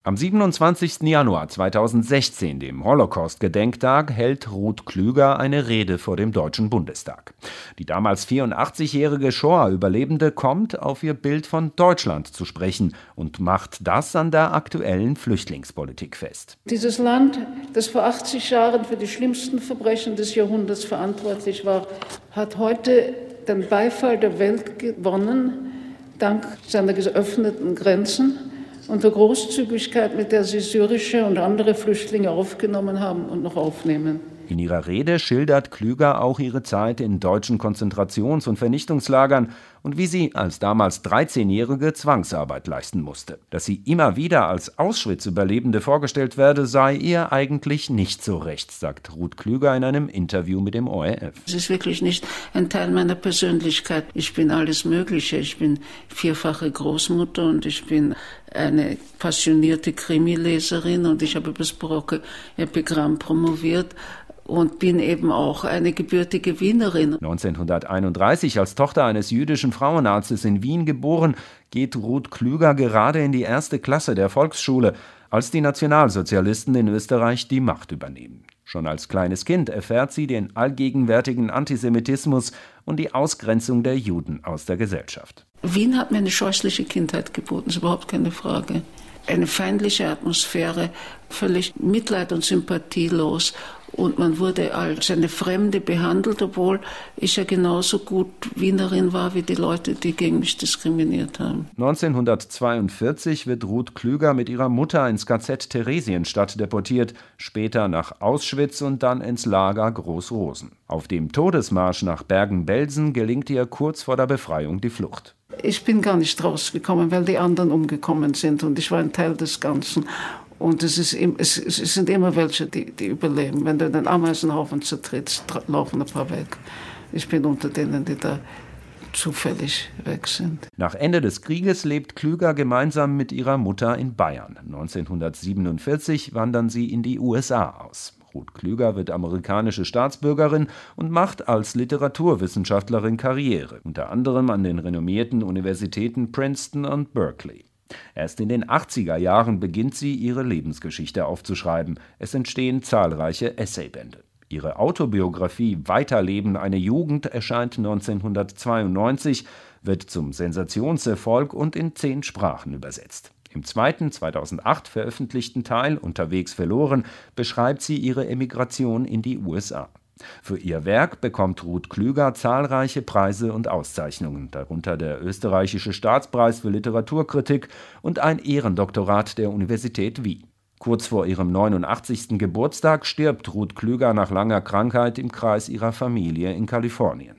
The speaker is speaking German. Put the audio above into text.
Am 27. Januar 2016, dem Holocaust-Gedenktag, hält Ruth Klüger eine Rede vor dem Deutschen Bundestag. Die damals 84-jährige Shoah-Überlebende kommt auf ihr Bild von Deutschland zu sprechen und macht das an der aktuellen Flüchtlingspolitik fest. Dieses Land, das vor 80 Jahren für die schlimmsten Verbrechen des Jahrhunderts verantwortlich war, hat heute den Beifall der Welt gewonnen, dank seiner geöffneten Grenzen und der Großzügigkeit, mit der sie syrische und andere Flüchtlinge aufgenommen haben und noch aufnehmen. In ihrer Rede schildert Klüger auch ihre Zeit in deutschen Konzentrations- und Vernichtungslagern und wie sie als damals 13-Jährige Zwangsarbeit leisten musste. Dass sie immer wieder als Auschwitz-Überlebende vorgestellt werde, sei ihr eigentlich nicht so recht, sagt Ruth Klüger in einem Interview mit dem ORF. Es ist wirklich nicht ein Teil meiner Persönlichkeit. Ich bin alles Mögliche. Ich bin vierfache Großmutter und ich bin eine passionierte Krimileserin und ich habe über das barocke Epigramm promoviert. Und bin eben auch eine gebürtige Wienerin. 1931 als Tochter eines jüdischen Frauenarztes in Wien geboren, geht Ruth Klüger gerade in die 1. Klasse der Volksschule, als die Nationalsozialisten in Österreich die Macht übernehmen. Schon als kleines Kind erfährt sie den allgegenwärtigen Antisemitismus und die Ausgrenzung der Juden aus der Gesellschaft. Wien hat mir eine scheußliche Kindheit geboten, ist überhaupt keine Frage. Eine feindliche Atmosphäre, völlig mitleid- und sympathielos. Und man wurde als eine Fremde behandelt, obwohl ich ja genauso gut Wienerin war wie die Leute, die gegen mich diskriminiert haben. 1942 wird Ruth Klüger mit ihrer Mutter ins KZ Theresienstadt deportiert, später nach Auschwitz und dann ins Lager Groß-Rosen. Auf dem Todesmarsch nach Bergen-Belsen gelingt ihr kurz vor der Befreiung die Flucht. Ich bin gar nicht rausgekommen, weil die anderen umgekommen sind und ich war ein Teil des Ganzen. Und es sind immer welche, die überleben. Wenn du in den Ameisenhaufen zertrittst, laufen ein paar weg. Ich bin unter denen, die da zufällig weg sind. Nach Ende des Krieges lebt Klüger gemeinsam mit ihrer Mutter in Bayern. 1947 wandern sie in die USA aus. Ruth Klüger wird amerikanische Staatsbürgerin und macht als Literaturwissenschaftlerin Karriere, unter anderem an den renommierten Universitäten Princeton und Berkeley. Erst in den 80er Jahren beginnt sie, ihre Lebensgeschichte aufzuschreiben. Es entstehen zahlreiche Essaybände. Ihre Autobiografie »Weiterleben, eine Jugend« erscheint 1992, wird zum Sensationserfolg und in 10 Sprachen übersetzt. Im zweiten, 2008 veröffentlichten Teil »Unterwegs verloren« beschreibt sie ihre Emigration in die USA. Für ihr Werk bekommt Ruth Klüger zahlreiche Preise und Auszeichnungen, darunter der Österreichische Staatspreis für Literaturkritik und ein Ehrendoktorat der Universität Wien. Kurz vor ihrem 89. Geburtstag stirbt Ruth Klüger nach langer Krankheit im Kreis ihrer Familie in Kalifornien.